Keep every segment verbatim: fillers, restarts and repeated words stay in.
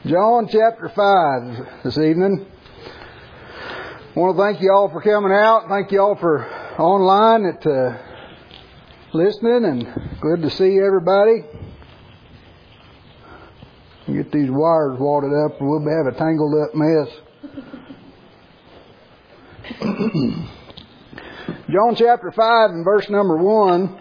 John chapter five this evening. I want to thank you all for coming out. Thank you all for online at uh, listening, and good to see everybody. Get these wires wadded up, or we'll have a tangled up mess. John chapter five and verse number one.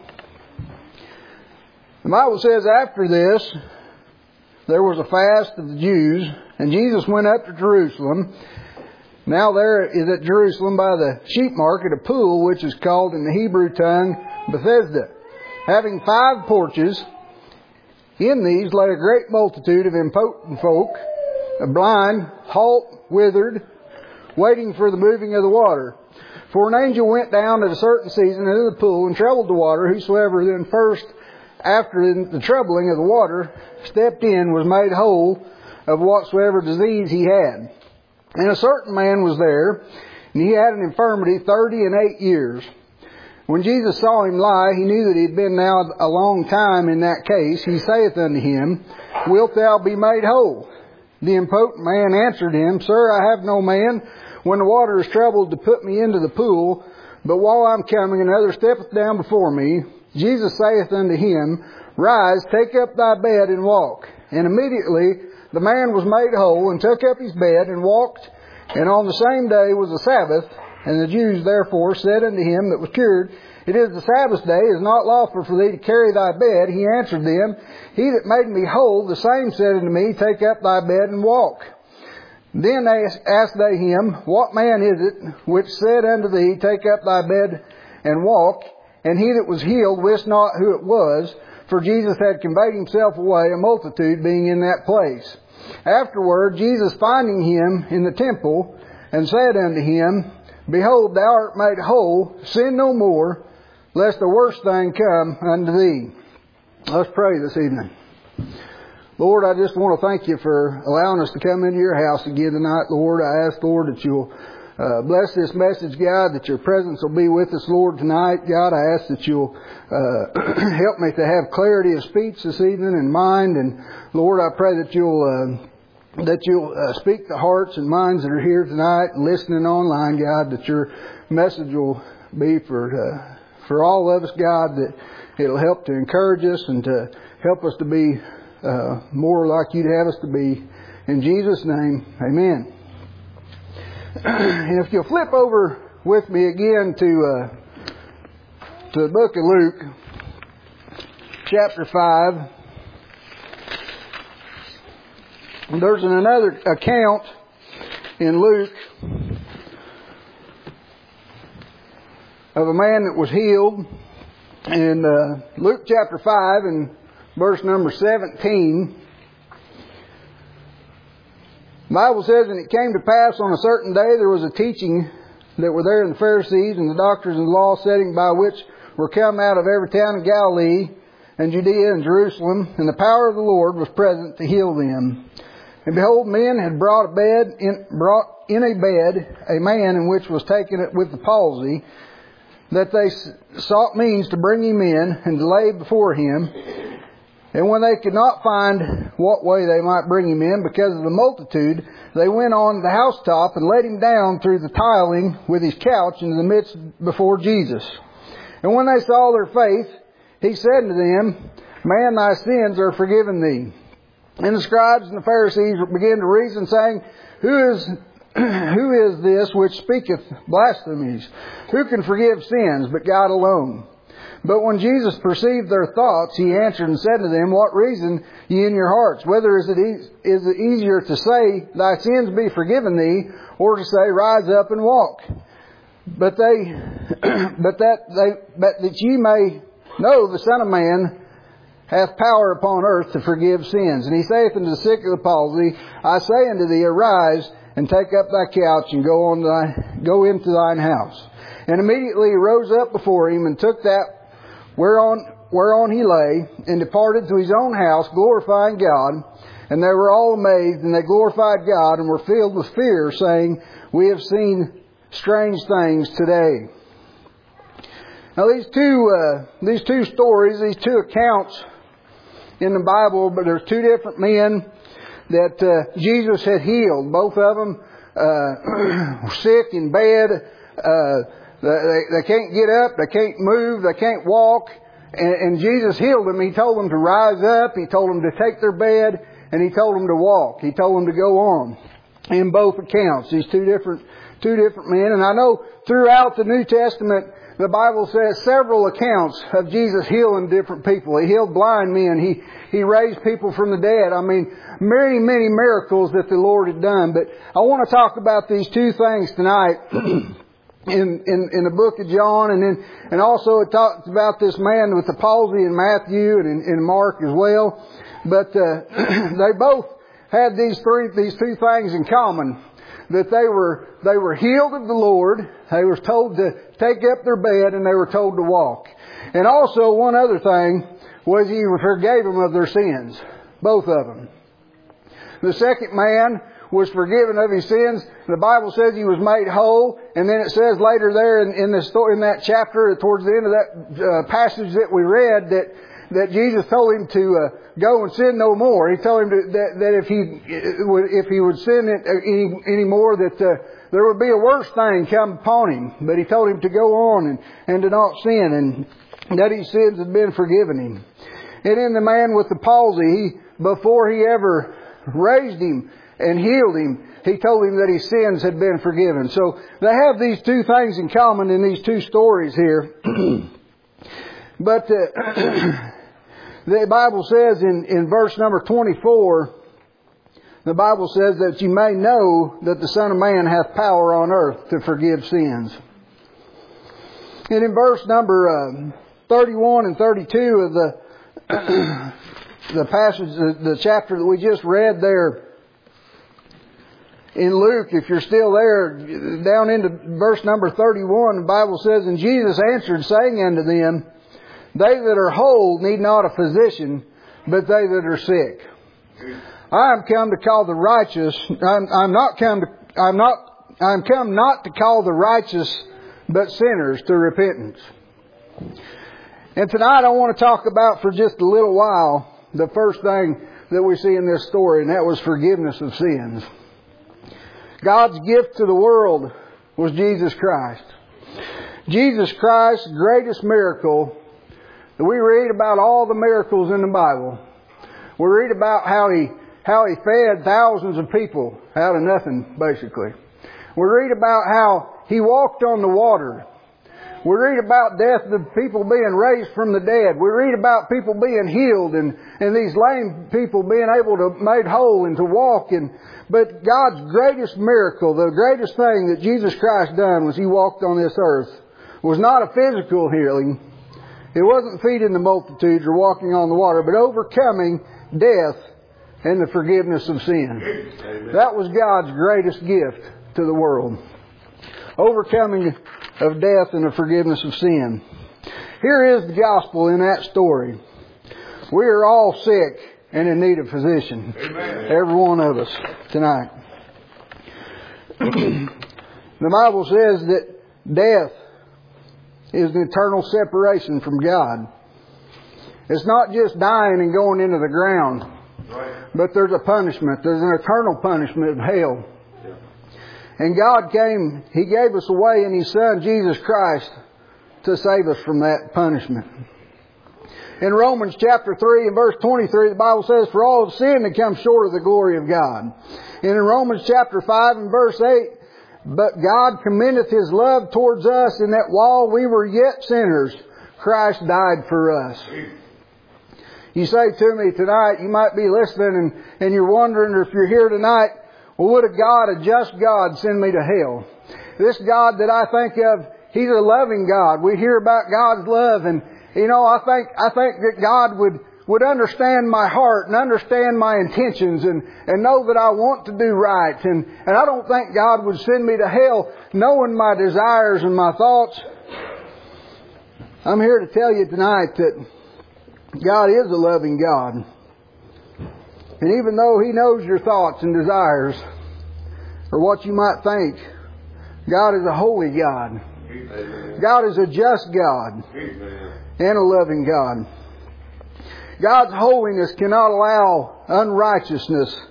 The Bible says, after this, there was a fast of the Jews, and Jesus went up to Jerusalem. Now there is at Jerusalem by the sheep market a pool, which is called in the Hebrew tongue Bethesda, having five porches. In these lay a great multitude of impotent folk, blind, halt, withered, waiting for the moving of the water. For an angel went down at a certain season into the pool and troubled the water. Whosoever then first, after the troubling of the water, stepped in, was made whole of whatsoever disease he had. And a certain man was there, and he had an infirmity thirty and eight years. When Jesus saw him lie, he knew that he had been now a long time in that case. He saith unto him, Wilt thou be made whole? The impotent man answered him, Sir, I have no man, when the water is troubled, to put me into the pool. But while I'm coming, another steppeth down before me. Jesus saith unto him, Rise, take up thy bed, and walk. And immediately the man was made whole, and took up his bed, and walked. And on the same day was the Sabbath. And the Jews therefore said unto him that was cured, It is the Sabbath day, it is not lawful for thee to carry thy bed. He answered them, He that made me whole, the same said unto me, Take up thy bed, and walk. Then asked they him, What man is it which said unto thee, Take up thy bed, and walk? And he that was healed wist not who it was, for Jesus had conveyed himself away, a multitude being in that place. Afterward, Jesus finding him in the temple, and said unto him, Behold, thou art made whole, sin no more, lest the worst thing come unto thee. Let's pray this evening. Lord, I just want to thank you for allowing us to come into your house again tonight, Lord. I ask, Lord, that you'll uh, bless this message, God, that your presence will be with us, Lord, tonight. God, I ask that you'll uh, help me to have clarity of speech this evening and mind. And Lord, I pray that you'll uh, that you'll uh, speak the hearts and minds that are here tonight and listening online, God, that your message will be for uh, for all of us, God, that it'll help to encourage us and to help us to be uh, more like you'd have us to be. In Jesus' name, amen. And if you'll flip over with me again to uh, to the book of Luke, chapter five. There's another account in Luke of a man that was healed. In uh, Luke chapter five and verse number seventeen, the Bible says, And it came to pass on a certain day there was a teaching that were there in the Pharisees and the doctors of the law, setting by which were come out of every town of Galilee and Judea and Jerusalem, and the power of the Lord was present to heal them. And behold, men had brought a bed in, brought in a bed a man in which was taken with the palsy, that they sought means to bring him in and to lay before him. And when they could not find what way they might bring him in because of the multitude, they went on the housetop and let him down through the tiling with his couch into the midst before Jesus. And when they saw their faith, he said to them, Man, thy sins are forgiven thee. And the scribes and the Pharisees began to reason, saying, Who is who is this which speaketh blasphemies? Who can forgive sins but God alone? But when Jesus perceived their thoughts, he answered and said to them, What reason ye in your hearts? Whether is it, e- is it easier to say, Thy sins be forgiven thee, or to say, Rise up and walk? But they, but that they, but that ye may know the Son of Man hath power upon earth to forgive sins. And he saith unto the sick of the palsy, I say unto thee, Arise, and take up thy couch, and go on thy, go into thine house. And immediately he rose up before him, and took that whereon, whereon he lay, and departed to his own house, glorifying God. And they were all amazed, and they glorified God, and were filled with fear, saying, We have seen strange things today. Now these two, uh, these two stories, these two accounts in the Bible, but there's two different men that uh, Jesus had healed. Both of them uh, were sick in bed. Uh, they, they can't get up. They can't move. They can't walk. And, and Jesus healed them. He told them to rise up. He told them to take their bed. And He told them to walk. He told them to go on. In both accounts, these two different two different men. And I know throughout the New Testament, the Bible says several accounts of Jesus healing different people. He healed blind men. He He raised people from the dead. I mean, many, many miracles that the Lord had done. But I want to talk about these two things tonight in, in, in the book of John. And then, and also it talks about this man with the palsy in Matthew and in, in Mark as well. But uh, they both had these three, these two things in common. That they were, they were healed of the Lord. They were told to take up their bed, and they were told to walk. And also one other thing was He forgave them of their sins. Both of them. The second man was forgiven of his sins. The Bible says he was made whole. And then it says later there in, in the story, in that chapter, towards the end of that uh, passage that we read, that that Jesus told him to uh, go and sin no more. He told him to, that, that if he if he would sin it any, any more, that uh, there would be a worse thing come upon him. But He told him to go on and, and to not sin, and that his sins had been forgiven him. And in the man with the palsy, he before he ever raised him and healed him, He told him that his sins had been forgiven. So they have these two things in common in these two stories here. But uh, the Bible says in, in verse number twenty-four, the Bible says that you may know that the Son of Man hath power on earth to forgive sins. And in verse number uh, thirty-one and thirty-two of the the passage, the, the chapter that we just read there in Luke, if you're still there, down into verse number thirty-one, the Bible says, and Jesus answered, saying unto them, they that are whole need not a physician, but they that are sick. I am come to call the righteous. I'm, I'm not come to. I'm not. I'm come not to call the righteous, but sinners to repentance. And tonight I want to talk about for just a little while the first thing that we see in this story, and that was forgiveness of sins. God's gift to the world was Jesus Christ. Jesus Christ's greatest miracle. We read about all the miracles in the Bible. We read about how He how He fed thousands of people out of nothing, basically. We read about how He walked on the water. We read about death of people being raised from the dead. We read about people being healed and, and these lame people being able to made whole and to walk. And but God's greatest miracle, the greatest thing that Jesus Christ done was He walked on this earth, was not a physical healing. It wasn't feeding the multitudes or walking on the water, but overcoming death and the forgiveness of sin. Amen. That was God's greatest gift to the world. Overcoming of death and the forgiveness of sin. Here is the gospel in that story. We are all sick and in need of a physician. Amen. Every one of us tonight. The Bible says that death is an eternal separation from God. It's not just dying and going into the ground, right, but there's a punishment. There's an eternal punishment of hell. Yeah. And God came, He gave us away in His Son, Jesus Christ, to save us from that punishment. In Romans chapter three and verse twenty-three, the Bible says, for all have sinned and come short of the glory of God. And in Romans chapter five and verse eight, but God commendeth His love towards us in that while we were yet sinners, Christ died for us. You say to me tonight, you might be listening and, and you're wondering, or if you're here tonight, well, would a God, a just God, send me to hell? This God that I think of, He's a loving God. We hear about God's love, and you know, I think I think that God would would understand my heart and understand my intentions and, and know that I want to do right. And, and I don't think God would send me to hell knowing my desires and my thoughts. I'm here to tell you tonight that God is a loving God. And even though He knows your thoughts and desires or what you might think, God is a holy God. Amen. God is a just God. Amen. And a loving God. God's holiness cannot allow unrighteousness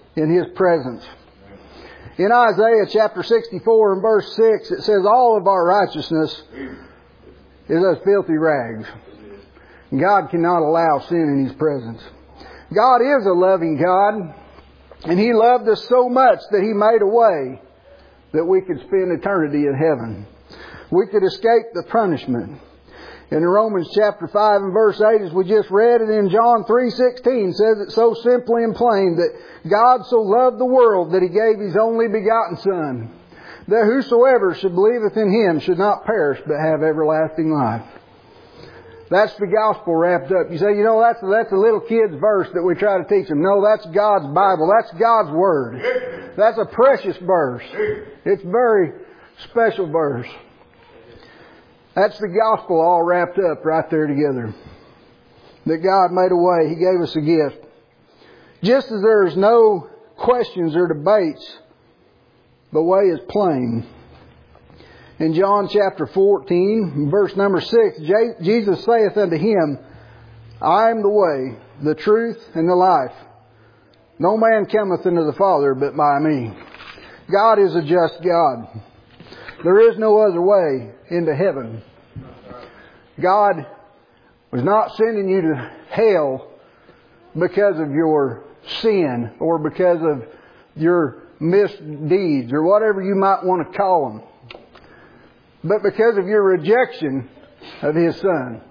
in His presence. In Isaiah chapter sixty-four and verse six, it says, all of our righteousness is as filthy rags. God cannot allow sin in His presence. God is a loving God, and He loved us so much that He made a way that we could spend eternity in heaven. We could escape the punishment. In Romans chapter five and verse eight, as we just read, and in John three sixteen says it so simply and plain that God so loved the world that He gave His only begotten Son, that whosoever should believeth in Him should not perish but have everlasting life. That's the gospel wrapped up. You say, you know, that's, that's a little kid's verse that we try to teach them. No, that's God's Bible. That's God's Word. That's a precious verse. It's a very special verse. That's the gospel all wrapped up right there together. That God made a way. He gave us a gift. Just as there is no questions or debates, the way is plain. In John chapter fourteen, verse number six, Jesus saith unto him, I am the way, the truth, and the life. No man cometh unto the Father but by me. God is a just God. There is no other way into heaven. God was not sending you to hell because of your sin or because of your misdeeds or whatever you might want to call them, but because of your rejection of His Son.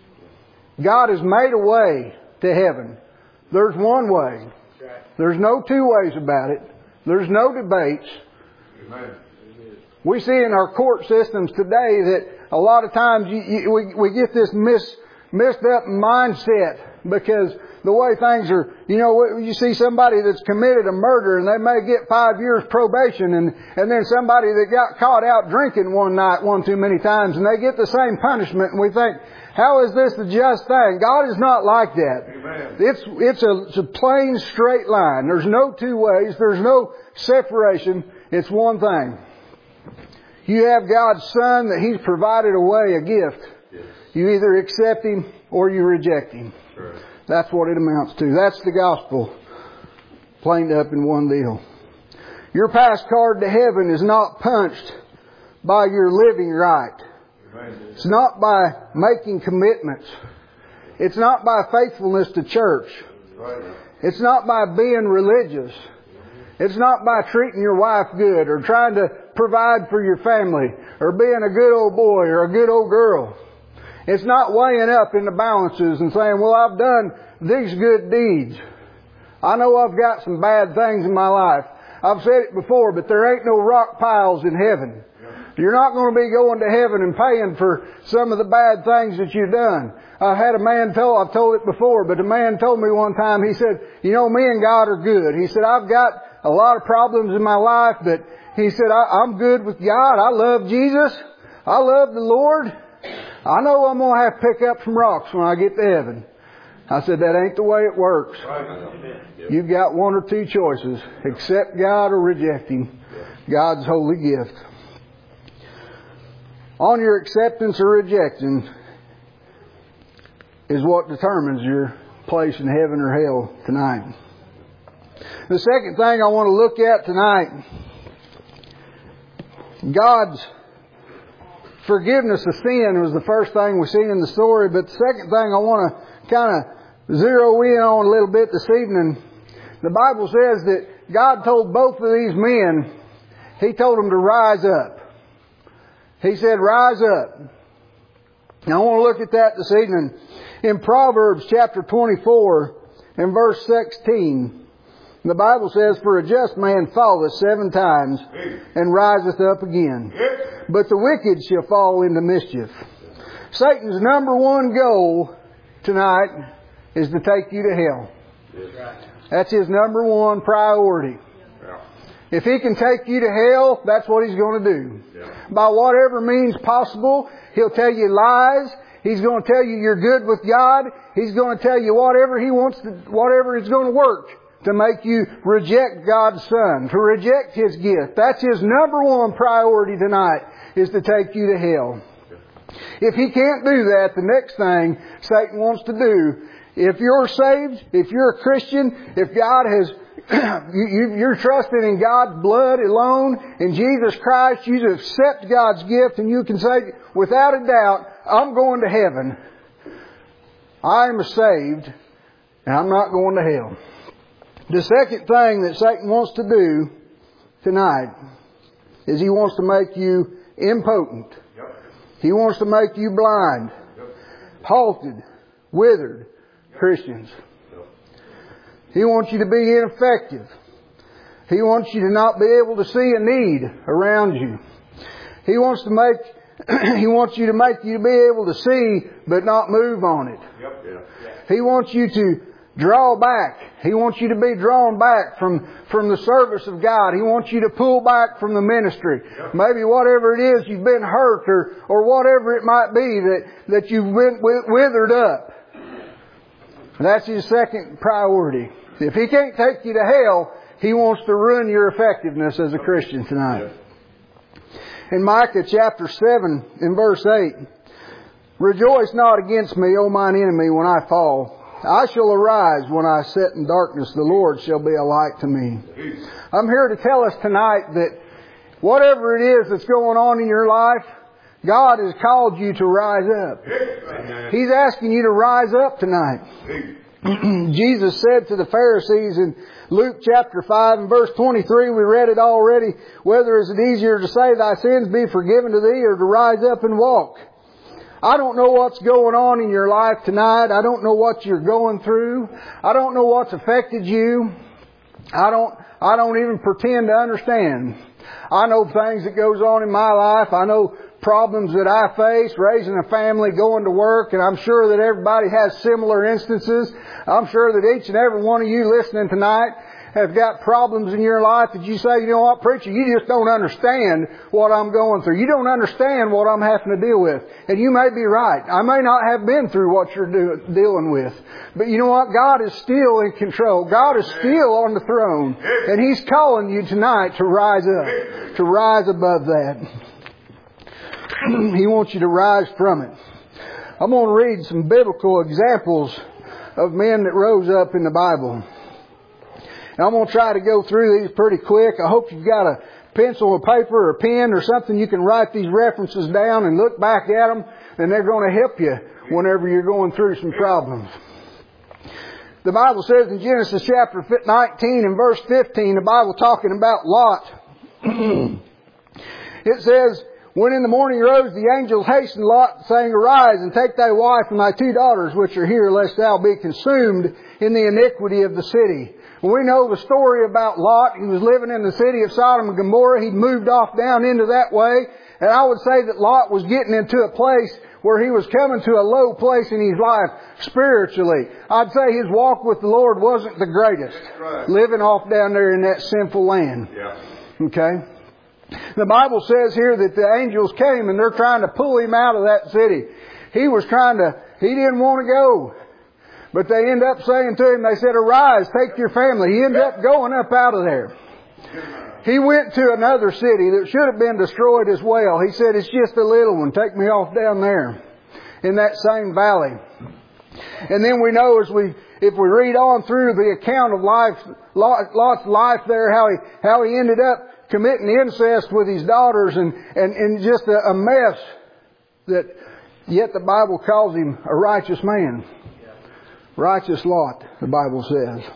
God has made a way to heaven. There's one way. There's no two ways about it. There's no debates. Amen. We see in our court systems today that a lot of times you, you, we, we get this mis, messed up mindset because the way things are, you know, you see somebody that's committed a murder and they may get five years probation, and, and then somebody that got caught out drinking one night one too many times and they get the same punishment, and we think, how is this the just thing? God is not like that. Amen. It's, it's, a, it's a plain straight line. There's no two ways. There's no separation. It's one thing. You have God's Son that He's provided a way, a gift. Yes. You either accept Him or you reject Him. Sure. That's what it amounts to. That's the gospel planed up in one deal. Your pass card to heaven is not punched by your living right. Amen. It's not by making commitments. It's not by faithfulness to church. Right. It's not by being religious. It's not by treating your wife good or trying to provide for your family or being a good old boy or a good old girl. It's not weighing up in the balances and saying, well, I've done these good deeds. I know I've got some bad things in my life. I've said it before, but there ain't no rock piles in heaven. You're not going to be going to heaven and paying for some of the bad things that you've done. I had a man tell, I've told it before, but a man told me one time, he said, you know, me and God are good. He said, I've got a lot of problems in my life, but he said, I, I'm good with God. I love Jesus. I love the Lord. I know I'm going to have to pick up some rocks when I get to heaven. I said, that ain't the way it works. You've got one or two choices. Accept God or reject Him. God's holy gift. On your acceptance or rejection is what determines your place in heaven or hell tonight. The second thing I want to look at tonight, God's forgiveness of sin was the first thing we seen in the story, but the second thing I want to kind of zero in on a little bit this evening. The Bible says that God told both of these men, He told them to rise up. He said, rise up. Now I want to look at that this evening. In Proverbs chapter twenty-four and verse sixteen, the Bible says, for a just man falleth seven times and riseth up again, but the wicked shall fall into mischief. Satan's number one goal tonight is to take you to hell. That's his number one priority. If he can take you to hell, that's what he's going to do. Yeah. By whatever means possible, he'll tell you lies. He's going to tell you you're good with God. He's going to tell you whatever he wants to, whatever is going to work to make you reject God's Son, to reject His gift. That's his number one priority tonight, is to take you to hell. If he can't do that, the next thing Satan wants to do, if you're saved, if you're a Christian, if God has you, you, you're trusting in God's blood alone, in Jesus Christ. You accept God's gift, and you can say, without a doubt, I'm going to heaven. I am saved, and I'm not going to hell. The second thing that Satan wants to do tonight is he wants to make you impotent. Yep. He wants to make you blind, yep. halted, withered yep. Christians. Yep. He wants you to be ineffective. He wants you to not be able to see a need around you. He wants to make He wants you to make you be able to see but not move on it. Yep. Yep. He wants you to draw back. He wants you to be drawn back from, from the service of God. He wants you to pull back from the ministry. Yep. Maybe whatever it is, you've been hurt or, or whatever it might be that, that you've been withered up. That's his second priority. If he can't take you to hell, he wants to ruin your effectiveness as a Christian tonight. Yep. In Micah chapter seven in verse eight, rejoice not against me, O mine enemy, when I fall. I shall arise when I sit in darkness. The Lord shall be a light to me. I'm here to tell us tonight that whatever it is that's going on in your life, God has called you to rise up. He's asking you to rise up tonight. Jesus said to the Pharisees in Luke chapter five and verse twenty-three, we read it already, whether is it easier to say thy sins be forgiven to thee or to rise up and walk? I don't know what's going on in your life tonight. I don't know what you're going through. I don't know what's affected you. I don't, I don't even pretend to understand. I know things that goes on in my life. I know problems that I face, raising a family, going to work, and I'm sure that everybody has similar instances. I'm sure that each and every one of you listening tonight have got problems in your life that you say, you know what, preacher, you just don't understand what I'm going through. You don't understand what I'm having to deal with. And you may be right. I may not have been through what you're do, dealing with. But you know what? God is still in control. God is still on the throne. And He's calling you tonight to rise up, to rise above that. He wants you to rise from it. I'm going to read some biblical examples of men that rose up in the Bible. And I'm going to try to go through these pretty quick. I hope you've got a pencil or paper or a pen or something you can write these references down and look back at them, and they're going to help you whenever you're going through some problems. The Bible says in Genesis chapter nineteen and verse fifteen, the Bible talking about Lot. It says, when in the morning rose, the angels hastened Lot, saying, arise and take thy wife and thy two daughters which are here, lest thou be consumed in the iniquity of the city. We know the story about Lot. He was living in the city of Sodom and Gomorrah. He'd moved off down into that way. And I would say that Lot was getting into a place where he was coming to a low place in his life spiritually. I'd say his walk with the Lord wasn't the greatest. Right. Living off down there in that sinful land. Yeah. Okay? The Bible says here that the angels came and they're trying to pull him out of that city. He was trying to, he didn't want to go. But they end up saying to him, they said, arise, take your family. He ended up going up out of there. He went to another city that should have been destroyed as well. He said, it's just a little one. Take me off down there in that same valley. And then we know as we, if we read on through the account of life, Lot's life there, how he, how he ended up committing incest with his daughters and, and, and just a, a mess that yet the Bible calls him a righteous man. Righteous Lot, the Bible says.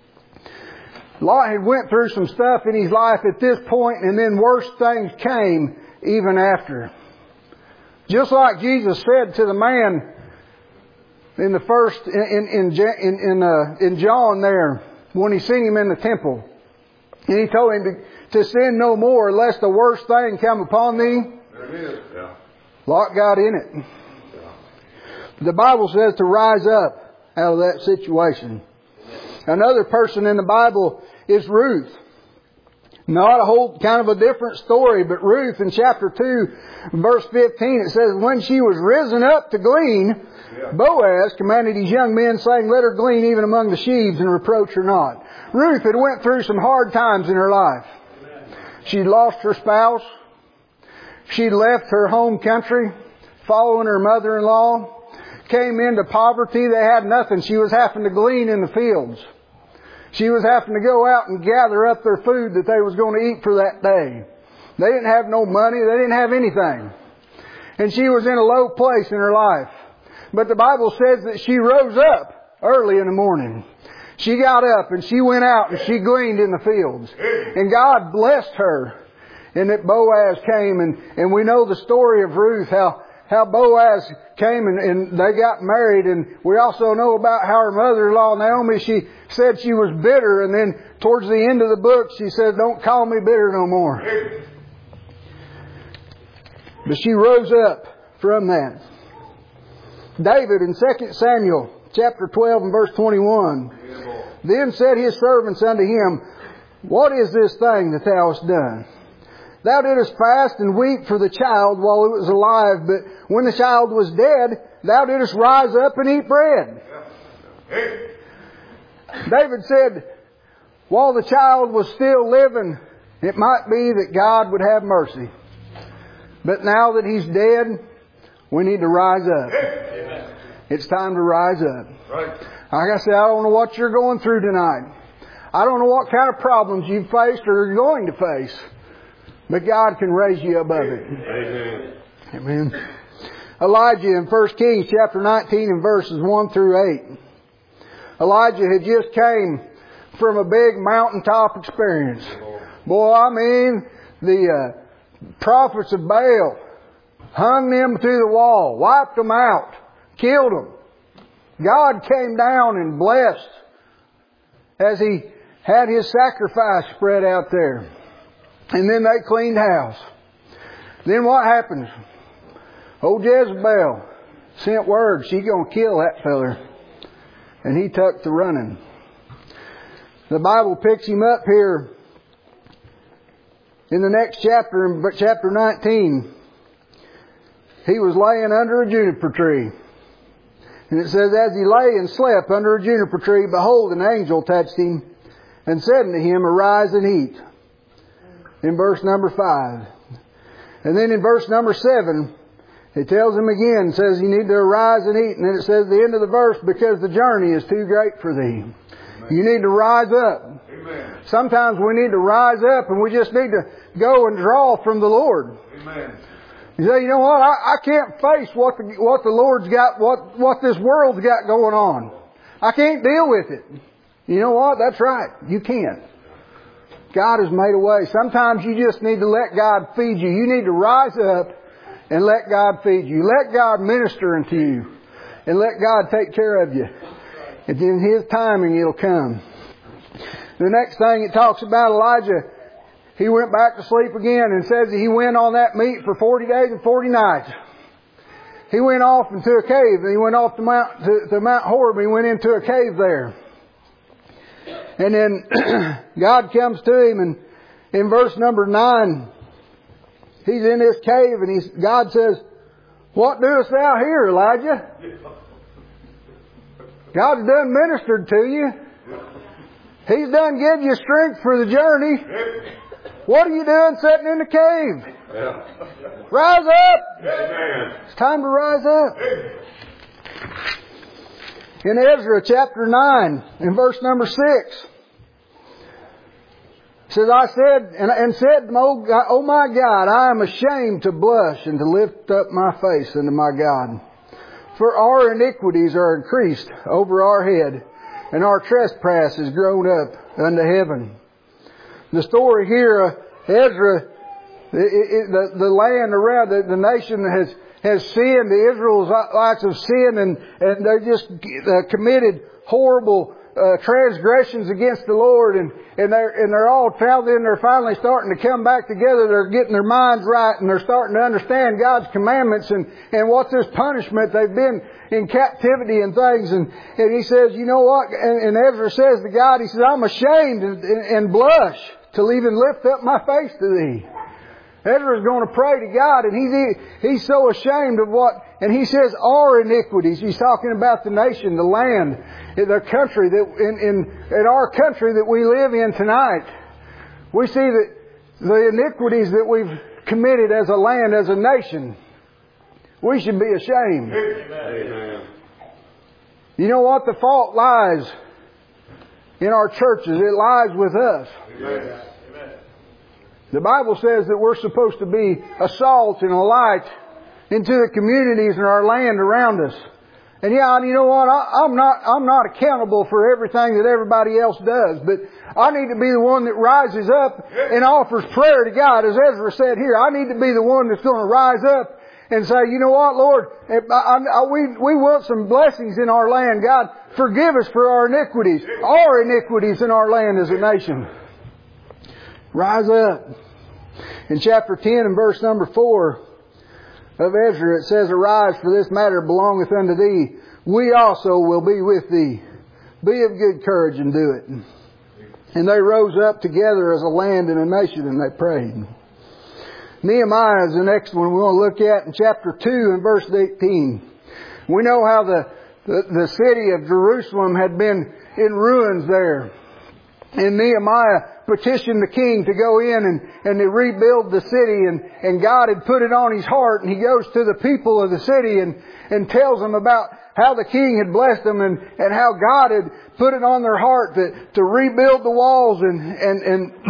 Lot had went through some stuff in his life at this point, and then worse things came even after. Just like Jesus said to the man in the first in in in in, uh, in John there when he seen him in the temple, and he told him to, to sin no more, lest the worst thing come upon thee. There it is. Yeah. Lot got in it. Yeah. The Bible says to rise up out of that situation. Another person in the Bible is Ruth. Not a whole kind of a different story, but Ruth in chapter two, verse fifteen, it says, when she was risen up to glean, yeah. Boaz commanded his young men, saying, let her glean even among the sheaves and reproach her not. Ruth had went through some hard times in her life. She'd lost her spouse. She'd left her home country, following her mother-in-law. Came into poverty. They had nothing. She was having to glean in the fields. She was having to go out and gather up their food that they was going to eat for that day. They didn't have no money. They didn't have anything. And she was in a low place in her life. But the Bible says that she rose up early in the morning. She got up and she went out and she gleaned in the fields. And God blessed her. And that Boaz came, and, and we know the story of Ruth, how, how Boaz came and, and they got married. And we also know about how her mother-in-law, Naomi, she said she was bitter. And then towards the end of the book, she said, don't call me bitter no more. But she rose up from that. David in Second Samuel chapter twelve and verse twenty-one. Then said his servants unto him, what is this thing that thou hast done? Thou didst fast and weep for the child while it was alive, but when the child was dead, thou didst rise up and eat bread. David said, while the child was still living, it might be that God would have mercy. But now that he's dead, we need to rise up. Amen. It's time to rise up. Right. Like I said, I don't know what you're going through tonight. I don't know what kind of problems you've faced or are going to face. But God can raise you above it. Amen. Amen. Elijah in First Kings chapter nineteen and verses one through eight. Elijah had just came from a big mountaintop experience. Boy, I mean, the uh, prophets of Baal hung them to the wall, wiped them out, killed them. God came down and blessed as He had His sacrifice spread out there. And then they cleaned house. Then what happens? Old Jezebel sent word she's going to kill that feller. And he took to running. The Bible picks him up here in the next chapter, in chapter nineteen. He was laying under a juniper tree. And it says, as he lay and slept under a juniper tree, behold, an angel touched him and said unto him, arise and eat. In verse number five. And then in verse number seven, it tells him again, says you need to arise and eat. And then it says at the end of the verse, because the journey is too great for thee. Amen. You need to rise up. Amen. Sometimes we need to rise up and we just need to go and draw from the Lord. Amen. You say, you know what, I, I can't face what the, what the Lord's got, what, what this world's got going on. I can't deal with it. You know what, that's right, you can't. God has made a way. Sometimes you just need to let God feed you. You need to rise up and let God feed you. Let God minister unto you. And let God take care of you. And in His timing it'll come. The next thing it talks about Elijah, he went back to sleep again and says that he went on that meat for forty days and forty nights. He went off into a cave. And he went off to Mount, to, to Mount Horeb. He went into a cave there. And then God comes to him, and in verse number nine, he's in this cave, and he's, God says, what doest thou here, Elijah? God's done ministered to you. He's done give you strength for the journey. What are you doing sitting in the cave? Rise up! It's time to rise up. In Ezra chapter nine, in verse number six, it says, I said, and, and said, oh my God, I am ashamed to blush and to lift up my face unto my God. For our iniquities are increased over our head, and our trespass is grown up unto heaven. The story here, uh, Ezra, it, it, the, the land around, the, the nation has has sinned. The Israelites have sinned, and, and they just uh, committed horrible uh, transgressions against the Lord, and, and they're and they're all now then they're finally starting to come back together. They're getting their minds right, and they're starting to understand God's commandments and, and what's this punishment. They've been in captivity and things, and, and he says, you know what? And, and Ezra says to God, he says, I'm ashamed and, and, and blush to even lift up my face to thee. Ezra's going to pray to God, and he's he's so ashamed of what, and he says our iniquities. He's talking about the nation, the land, the country that in in, in our country that we live in tonight. We see that the iniquities that we've committed as a land, as a nation, we should be ashamed. Amen. You know what? The fault lies in our churches. It lies with us. Amen. The Bible says that we're supposed to be a salt and a light into the communities and our land around us. And yeah, you know what? I, I'm not, I'm not accountable for everything that everybody else does, but I need to be the one that rises up and offers prayer to God. As Ezra said here, I need to be the one that's going to rise up and say, you know what, Lord, if I, I, we, we want some blessings in our land. God, forgive us for our iniquities, our iniquities in our land as a nation. Rise up. In chapter ten and verse number four of Ezra, it says, Arise, for this matter belongeth unto thee. We also will be with thee. Be of good courage and do it. And they rose up together as a land and a nation, and they prayed. Nehemiah is the next one we want to look at in chapter two and verse eighteen. We know how the, the, the city of Jerusalem had been in ruins there. And Nehemiah petitioned the king to go in and, and to rebuild the city, and, and God had put it on his heart, and he goes to the people of the city and, and tells them about how the king had blessed them, and, and how God had put it on their heart to, to rebuild the walls. And, and,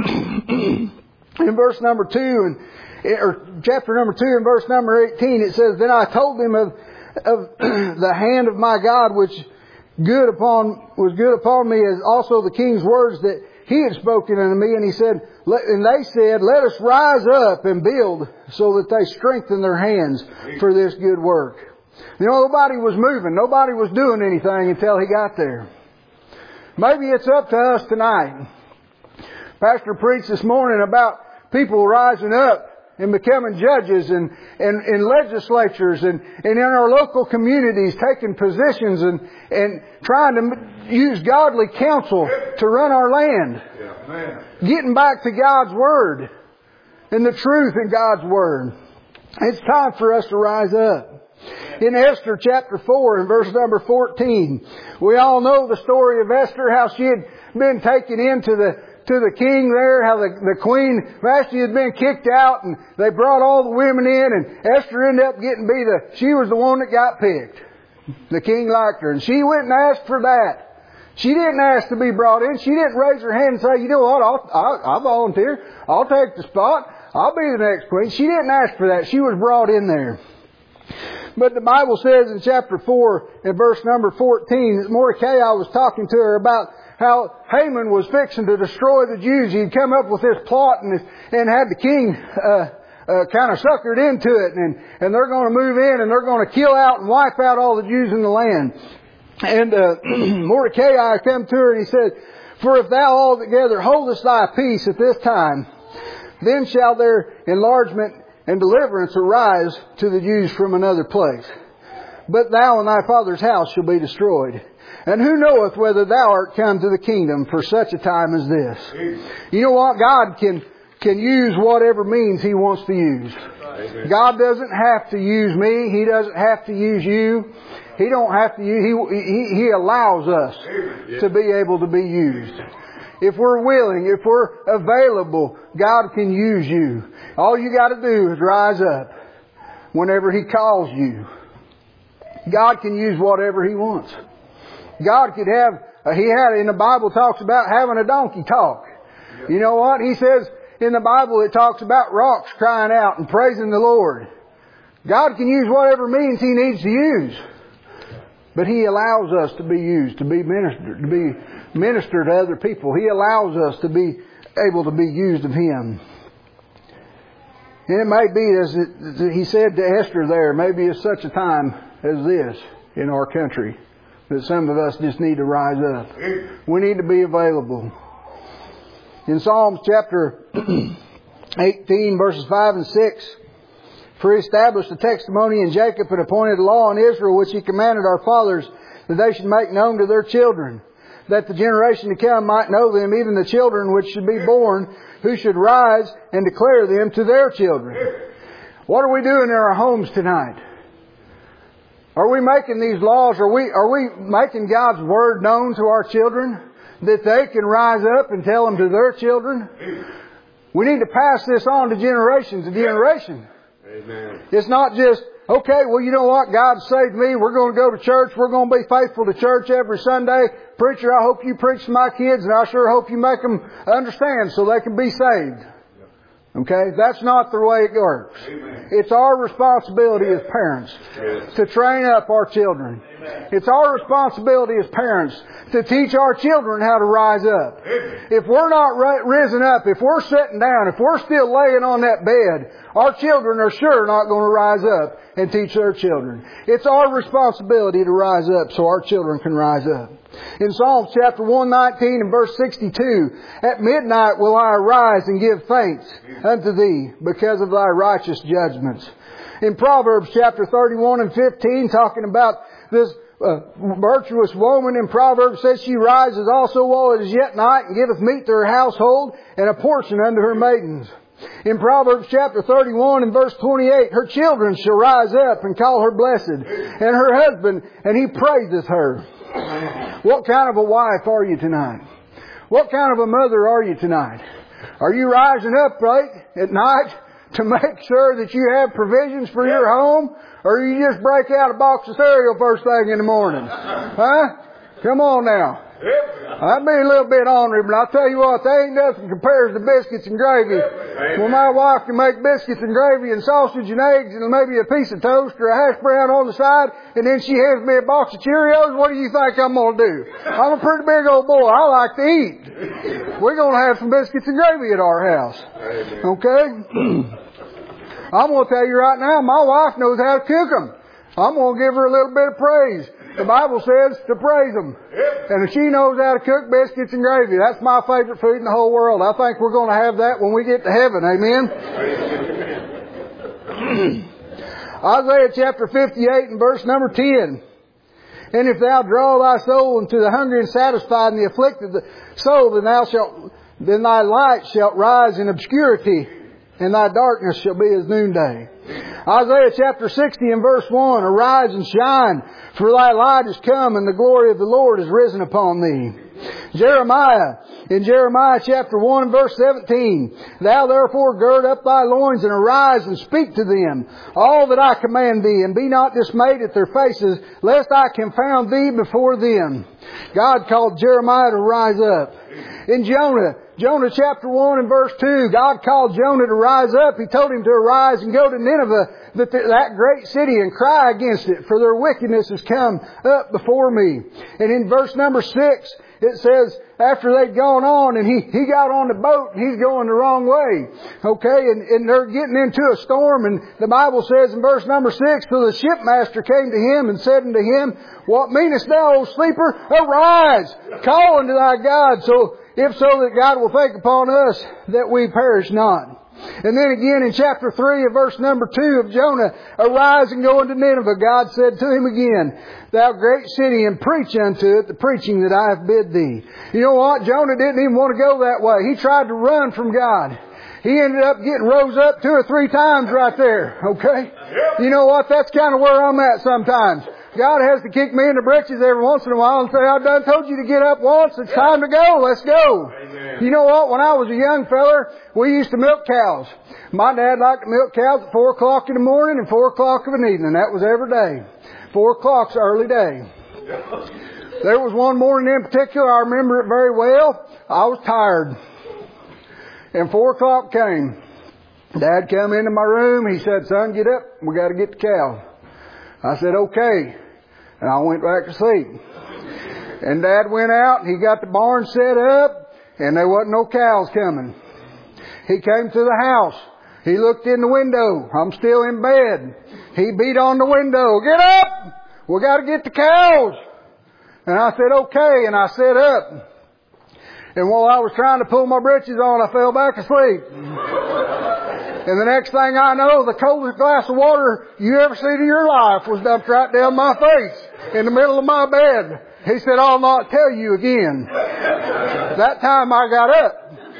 and in verse number two, and, or chapter number two and verse number eighteen, it says, Then I told them of, of the hand of my God, which good upon was good upon me, as also the king's words that he had spoken unto me. And he said, and they said, Let us rise up and build, so that they strengthen their hands for this good work. You know, nobody was moving. Nobody was doing anything until he got there. Maybe it's up to us tonight. Pastor preached this morning about people rising up and becoming judges and, and, and legislatures and, and in our local communities taking positions and, and trying to use godly counsel to run our land. Yeah. Getting back to God's Word and the truth in God's Word. It's time for us to rise up. In Esther chapter four and verse number fourteen, we all know the story of Esther, how she had been taken into the to the king there, how the, the queen Vashti had been kicked out, and they brought all the women in, and Esther ended up getting be the, she was the one that got picked. The king liked her, and she went and asked for that. She didn't ask to be brought in. She didn't raise her hand and say, you know what, I'll, I'll, I'll volunteer. I'll take the spot. I'll be the next queen. She didn't ask for that. She was brought in there. But the Bible says in chapter four and verse number fourteen that Mordecai was talking to her about how Haman was fixing to destroy the Jews. He'd come up with this plot and, and had the king uh, uh, kind of suckered into it. And, and they're going to move in and they're going to kill out and wipe out all the Jews in the land. And uh, Mordecai come to her and he said, For if thou altogether holdest thy peace at this time, then shall their enlargement and deliverance arise to the Jews from another place. But thou and thy father's house shall be destroyed. And who knoweth whether thou art come to the kingdom for such a time as this? You know what? God can, can use whatever means He wants to use. God doesn't have to use me. He doesn't have to use you. He don't have to use, He, He, he allows us to be able to be used. If we're willing, if we're available, God can use you. All you got to do is rise up whenever He calls you. God can use whatever He wants. God could have, uh, He had, in the Bible talks about having a donkey talk. You know what? He says in the Bible it talks about rocks crying out and praising the Lord. God can use whatever means He needs to use. But He allows us to be used, to be ministered, to be ministered to other people. He allows us to be able to be used of Him. And it may be, as it, He said to Esther there, maybe it's such a time as this in our country that some of us just need to rise up. We need to be available. In Psalms chapter eighteen, verses five and six, For He established a testimony in Jacob and appointed a law in Israel, which He commanded our fathers, that they should make known to their children, that the generation to come might know them, even the children which should be born, who should rise and declare them to their children. What are we doing in our homes tonight? Are we making these laws? Are we, are we making God's Word known to our children, that they can rise up and tell them to their children? We need to pass this on to generation to generation. Amen. It's not just okay, well, you know what? God saved me. We're going to go to church. We're going to be faithful to church every Sunday. Preacher, I hope you preach to my kids, and I sure hope you make them understand so they can be saved. Okay? That's not the way it works. Amen. It's our responsibility as parents yes. to train up our children. Amen. It's our responsibility as parents to teach our children how to rise up. Amen. If we're not risen up, if we're sitting down, if we're still laying on that bed, our children are sure not going to rise up and teach their children. It's our responsibility to rise up so our children can rise up. In Psalms chapter one nineteen and verse sixty-two, at midnight will I arise and give thanks unto Thee because of Thy righteous judgments. In Proverbs chapter thirty-one and fifteen, talking about this uh, virtuous woman in Proverbs, says she rises also while it is yet night and giveth meat to her household and a portion unto her maidens. In Proverbs chapter thirty-one and verse twenty-eight, her children shall rise up and call her blessed, and her husband, and he praiseth her. What kind of a wife are you tonight? What kind of a mother are you tonight? Are you rising up late at night to make sure that you have provisions for your home? Or do you just break out a box of cereal first thing in the morning? Huh? Come on now. I'd be a little bit ornery, but I'll tell you what, they ain't nothing compares to biscuits and gravy. When my wife can make biscuits and gravy and sausage and eggs and maybe a piece of toast or a hash brown on the side, and then she hands me a box of Cheerios, what do you think I'm going to do? I'm a pretty big old boy. I like to eat. We're going to have some biscuits and gravy at our house. Okay? I'm going to tell you right now, my wife knows how to cook them. I'm going to give her a little bit of praise. The Bible says to praise them. And if she knows how to cook biscuits and gravy, that's my favorite food in the whole world. I think we're going to have that when we get to heaven. Amen? Isaiah chapter fifty-eight and verse number ten. And if thou draw thy soul into the hungry and satisfied and the afflicted soul, then thou shalt, then thy light shall rise in obscurity, and thy darkness shall be as noonday. Isaiah chapter sixty and verse one, arise and shine, for thy light is come, and the glory of the Lord is risen upon thee. Jeremiah, in Jeremiah chapter one and verse seventeen, thou therefore gird up thy loins and arise and speak to them all that I command thee, and be not dismayed at their faces, lest I confound thee before them. God called Jeremiah to rise up. In Jonah, Jonah chapter one and verse two, God called Jonah to rise up. He told him to arise and go to Nineveh, that, that great city, and cry against it, for their wickedness has come up before me. And in verse number six, it says, after they'd gone on and he, he got on the boat and he's going the wrong way. Okay, and, and they're getting into a storm, and the Bible says in verse number six, so the shipmaster came to him and said unto him, what meanest thou, O sleeper? Arise, call unto thy God, so if so that God will think upon us that we perish not. And then again in chapter three of verse number two of Jonah, arise and go into Nineveh. God said to him again, thou great city, and preach unto it the preaching that I have bid thee. You know what? Jonah didn't even want to go that way. He tried to run from God. He ended up getting rose up two or three times right there. Okay? You know what? That's kind of where I'm at sometimes. God has to kick me in the britches every once in a while and say, I done told you to get up once. It's time to go. Let's go. Amen. You know what? When I was a young feller, we used to milk cows. My dad liked to milk cows at four o'clock in the morning and four o'clock of an evening. That was every day. Four o'clock's early day. There was one morning in particular, I remember it very well. I was tired. And four o'clock came. Dad come into my room. He said, son, get up. We got to get the cow. I said, okay. And I went back to sleep. And Dad went out and he got the barn set up, and there wasn't no cows coming. He came to the house. He looked in the window. I'm still in bed. He beat on the window. Get up! We got to get the cows. And I said, okay. And I sat up. And while I was trying to pull my britches on, I fell back asleep. And the next thing I know, the coldest glass of water you ever seen in your life was dumped right down my face in the middle of my bed. He said, I'll not tell you again. That time I got up.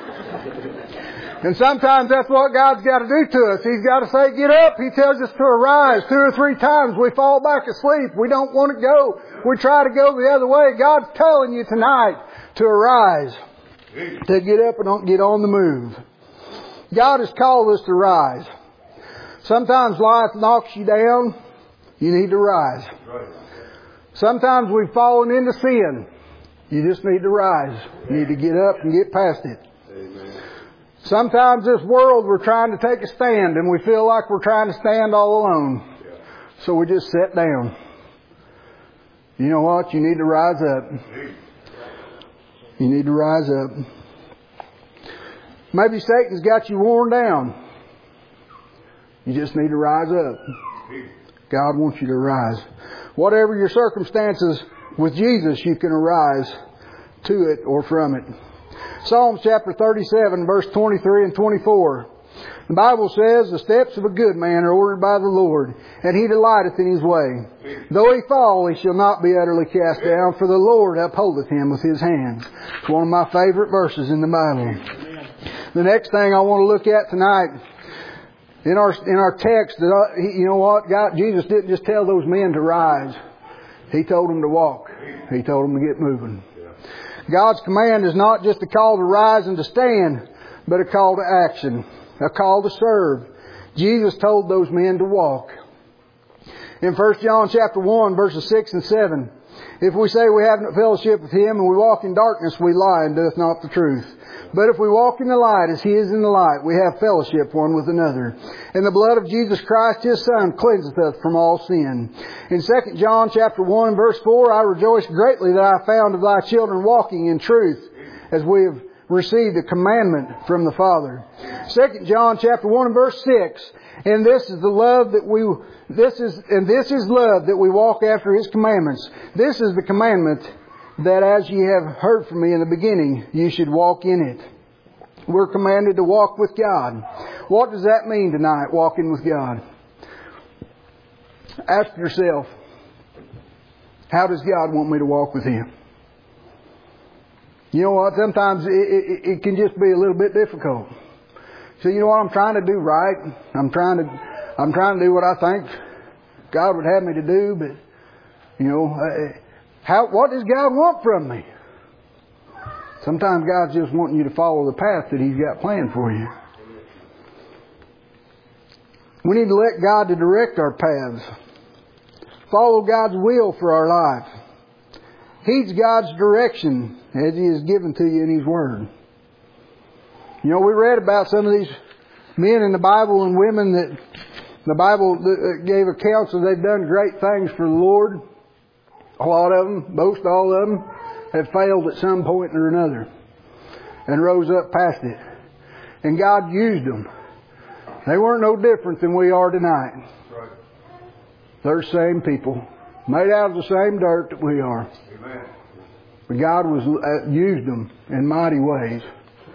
And sometimes that's what God's got to do to us. He's got to say, get up. He tells us to arise. Two or three times we fall back asleep. We don't want to go. We try to go the other way. God's telling you tonight to arise, to get up and get on the move. God has called us to rise. Sometimes life knocks you down. You need to rise. Sometimes we've fallen into sin. You just need to rise. You need to get up and get past it. Amen. Sometimes this world we're trying to take a stand and we feel like we're trying to stand all alone. So we just sit down. You know what? You need to rise up. You need to rise up. Maybe Satan's got you worn down. You just need to rise up. God wants you to rise. Whatever your circumstances, with Jesus you can arise to it or from it. Psalms chapter thirty-seven, verse twenty-three and twenty-four. The Bible says, the steps of a good man are ordered by the Lord, and he delighteth in his way. Though he fall, he shall not be utterly cast down, for the Lord upholdeth him with his hands. It's one of my favorite verses in the Bible. The next thing I want to look at tonight, in our in our text, that you know what, God, Jesus didn't just tell those men to rise. He told them to walk. He told them to get moving. God's command is not just a call to rise and to stand, but a call to action, a call to serve. Jesus told those men to walk. In First John chapter one, verses six and seven, if we say we have no fellowship with Him and we walk in darkness, we lie and doeth not the truth. But if we walk in the light as He is in the light, we have fellowship one with another. And the blood of Jesus Christ, His Son, cleanseth us from all sin. In Second John chapter one, verse four, I rejoice greatly that I found of thy children walking in truth, as we have received a commandment from the Father. Second John chapter one and verse six, and this is the love that we this is and this is love that we walk after His commandments. This is the commandment, that as ye have heard from me in the beginning, you should walk in it. We're commanded to walk with God. What does that mean tonight, walking with God? Ask yourself, how does God want me to walk with Him? You know what? Sometimes it, it, it can just be a little bit difficult. So you know what? I'm trying to do right. I'm trying to, I'm trying to do what I think God would have me to do, but you know, uh, how, what does God want from me? Sometimes God's just wanting you to follow the path that He's got planned for you. We need to let God to direct our paths. Follow God's will for our life. Heed God's direction as He has given to you in His Word. You know, we read about some of these men in the Bible and women that the Bible gave accounts of they've done great things for the Lord. A lot of them, most all of them, have failed at some point or another and rose up past it. And God used them. They weren't no different than we are tonight. Right. They're the same people, made out of the same dirt that we are. Amen. But God was uh, used them in mighty ways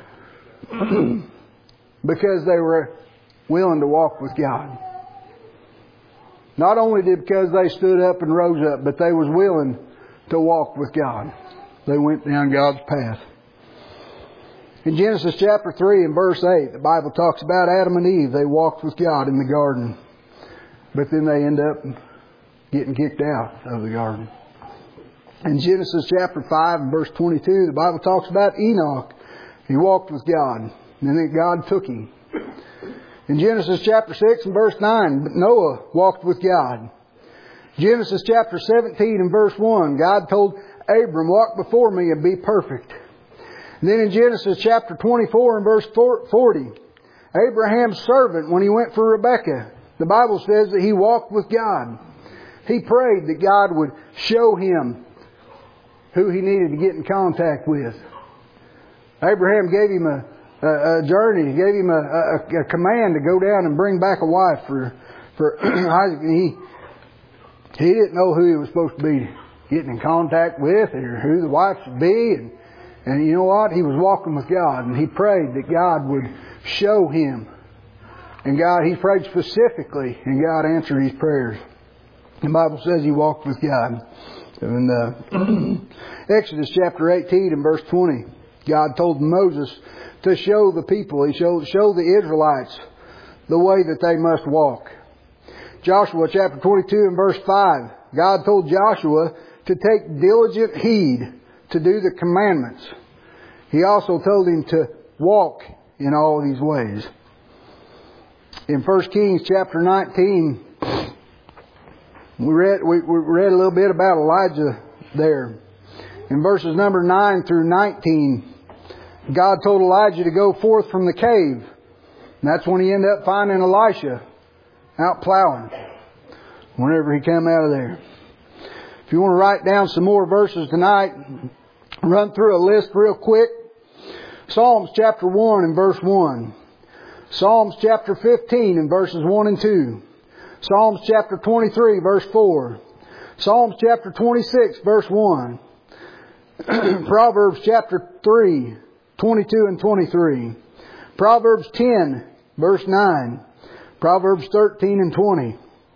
because they were willing to walk with God. Not only did because they stood up and rose up, but they was willing to walk with God. They went down God's path. In Genesis chapter three and verse eight, the Bible talks about Adam and Eve. They walked with God in the garden. But then they end up getting kicked out of the garden. In Genesis chapter five and verse twenty-two, the Bible talks about Enoch. He walked with God. And then God took him. In Genesis chapter six and verse nine, Noah walked with God. Genesis chapter seventeen and verse one, God told Abram, walk before me and be perfect. And then in Genesis chapter twenty-four and verse forty, Abraham's servant, when he went for Rebekah, the Bible says that he walked with God. He prayed that God would show him who he needed to get in contact with. Abraham gave him a A, a journey. He gave him a, a, a command to go down and bring back a wife for for Isaac. And he he didn't know who he was supposed to be getting in contact with or who the wife should be. And, and you know what? He was walking with God, and he prayed that God would show him. And God, he prayed specifically, and God answered his prayers. The Bible says he walked with God. In uh, Exodus chapter eighteen and verse twenty, God told Moses to show the people, He showed show the Israelites the way that they must walk. Joshua chapter twenty-two and verse five, God told Joshua to take diligent heed to do the commandments. He also told him to walk in all these ways. in First Kings chapter nineteen, we read, we, we read a little bit about Elijah there. In verses number nine through nineteen, God told Elijah to go forth from the cave. And that's when he ended up finding Elisha out plowing whenever he came out of there. If you want to write down some more verses tonight, run through a list real quick. Psalms chapter one and verse one. Psalms chapter fifteen and verses one and two. Psalms chapter twenty-three verse four. Psalms chapter twenty-six verse one. Proverbs chapter three, twenty-two and twenty-three. Proverbs ten verse nine. Proverbs thirteen and twenty.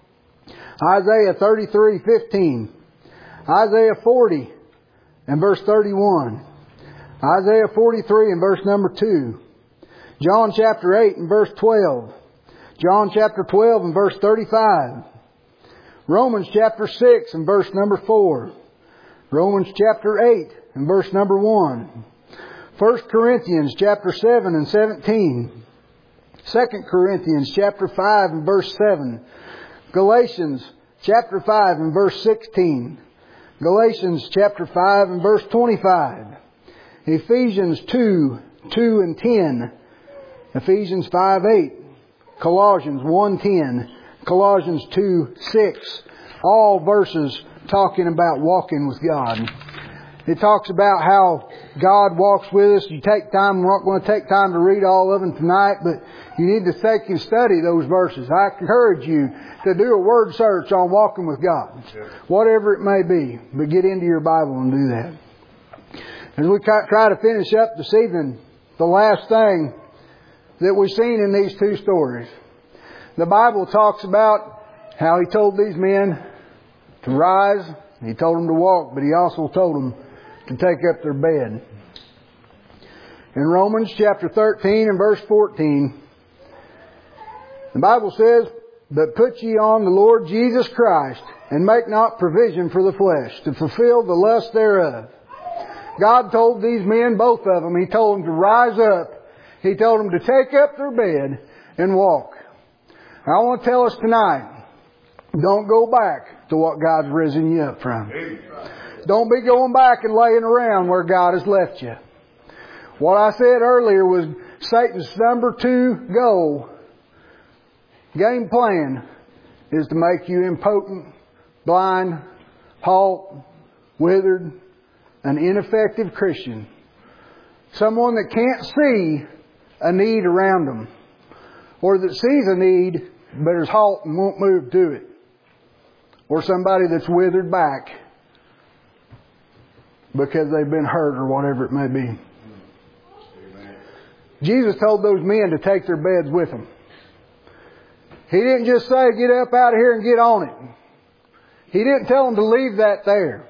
Isaiah thirty-three fifteen. Isaiah forty and verse thirty-one. Isaiah forty-three and verse number two. John chapter eight and verse twelve. John chapter twelve and verse thirty-five. Romans chapter six and verse number four. Romans chapter eight and verse number one. First Corinthians chapter seven and seventeen. Second Corinthians chapter five and verse seven. Galatians chapter five and verse sixteen. Galatians chapter five and verse twenty-five. Ephesians two, two and ten. Ephesians five, eight. Colossians one, ten. Colossians two, six. All verses talking about walking with God. It talks about how God walks with us. You take time, we're not going to take time to read all of them tonight, but you need to take and study those verses. I encourage you to do a word search on walking with God. Whatever it may be. But get into your Bible and do that. As we try to finish up this evening, the last thing that we've seen in these two stories. The Bible talks about how He told these men to rise. He told them to walk, but He also told them to take up their bed. In Romans chapter thirteen and verse fourteen, the Bible says, "But put ye on the Lord Jesus Christ, and make not provision for the flesh, to fulfill the lust thereof." God told these men, both of them, He told them to rise up. He told them to take up their bed and walk. I want to tell us tonight, don't go back to what God's risen you up from. Don't be going back and laying around where God has left you. What I said earlier was Satan's number two goal, game plan, is to make you impotent, blind, halt, withered, an ineffective Christian. Someone that can't see a need around them. Or that sees a need but is halt and won't move to it. Or somebody that's withered back because they've been hurt or whatever it may be. Amen. Jesus told those men to take their beds with them. He didn't just say, get up out of here and get on it. He didn't tell them to leave that there.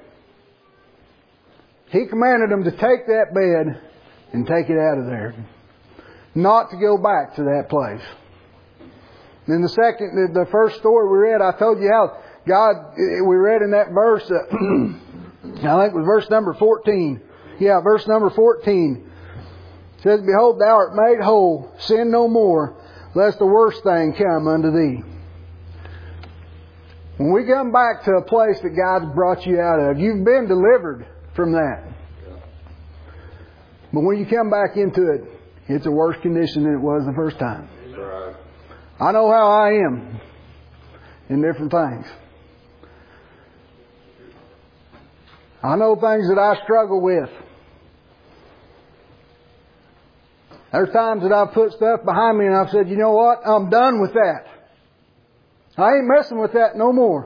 He commanded them to take that bed and take it out of there. Not to go back to that place. Then the second, the first story we read, I told you how God, we read in that verse, uh, I think it was verse number fourteen. Yeah, verse number fourteen. It says, "Behold, thou art made whole, sin no more, lest the worst thing come unto thee." When we come back to a place that God's brought you out of, you've been delivered from that. But when you come back into it, it's a worse condition than it was the first time. I know how I am in different things. I know things that I struggle with. There's times that I've put stuff behind me and I've said, you know what? I'm done with that. I ain't messing with that no more.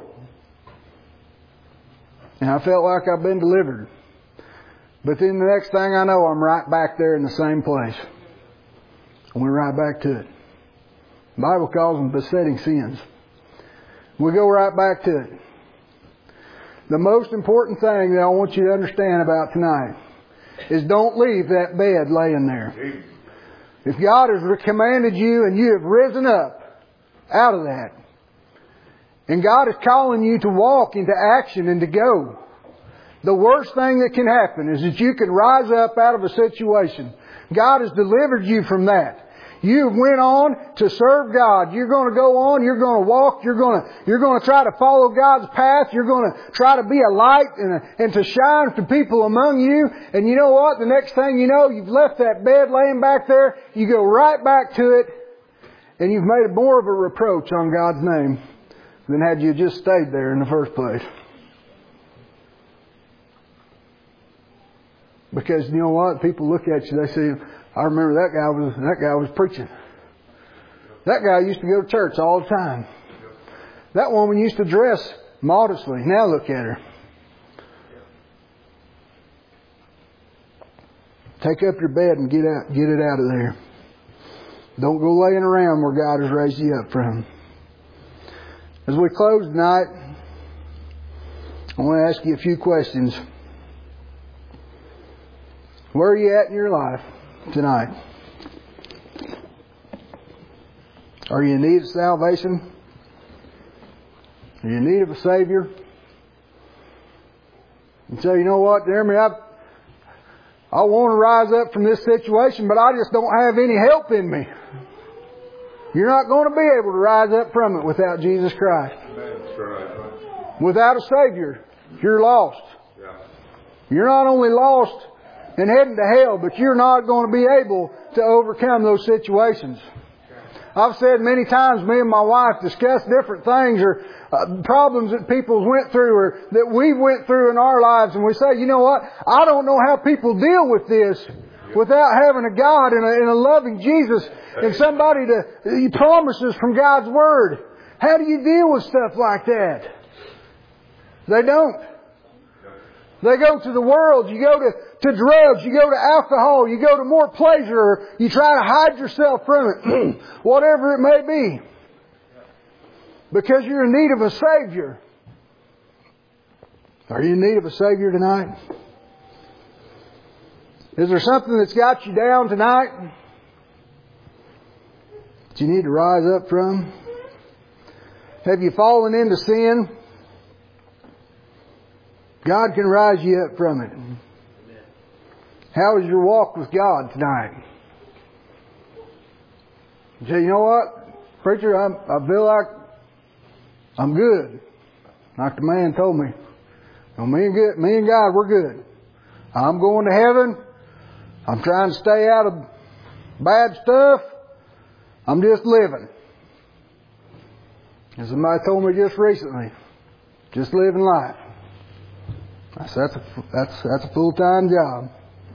And I felt like I've been delivered. But then the next thing I know, I'm right back there in the same place. And we're right back to it. The Bible calls them besetting sins. We go right back to it. The most important thing that I want you to understand about tonight is don't leave that bed laying there. If God has commanded you and you have risen up out of that, and God is calling you to walk into action and to go, the worst thing that can happen is that you can rise up out of a situation. God has delivered you from that. You went on to serve God. You're going to go on. You're going to walk. You're going to, you're going to try to follow God's path. You're going to try to be a light and, a, and to shine to people among you. And you know what? The next thing you know, you've left that bed laying back there. You go right back to it. And you've made more of a reproach on God's name than had you just stayed there in the first place. Because you know what? People look at you, they say, I remember that guy was that guy was preaching. That guy used to go to church all the time. That woman used to dress modestly. Now look at her. Take up your bed and get out, get it out of there. Don't go laying around where God has raised you up from. As we close tonight, I want to ask you a few questions. Where are you at in your life tonight? Are you in need of salvation? Are you in need of a Savior? You say, you know what, Jeremy, I, I want to rise up from this situation, but I just don't have any help in me. You're not going to be able to rise up from it without Jesus Christ. That's right. Without a Savior, you're lost. Yeah. You're not only lost and heading to hell, but you're not going to be able to overcome those situations. I've said many times, me and my wife discuss different things or uh, problems that people went through or that we went through in our lives, and we say, you know what? I don't know how people deal with this without having a God and a, and a loving Jesus and somebody to promises from God's Word. How do you deal with stuff like that? They don't. They go to the world. You go to, to drugs. You go to alcohol. You go to more pleasure. Or you try to hide yourself from it. Whatever it may be. Because you're in need of a Savior. Are you in need of a Savior tonight? Is there something that's got you down tonight that you need to rise up from? Have you fallen into sin? God can rise you up from it. How is your walk with God tonight? You say, you know what, preacher, I'm, I feel like I'm good. Like the man told me. Well, me and good, me and God, we're good. I'm going to heaven. I'm trying to stay out of bad stuff. I'm just living. As somebody told me just recently, just living life. I said, that's a, that's, that's a full-time job.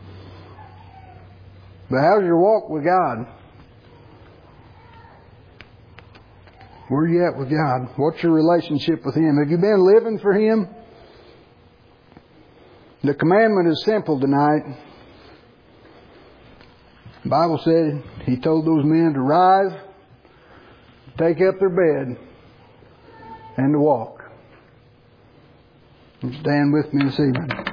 But how's your walk with God? Where are you at with God? What's your relationship with Him? Have you been living for Him? The commandment is simple tonight. The Bible said He told those men to rise, take up their bed, and to walk. Stand with me this evening.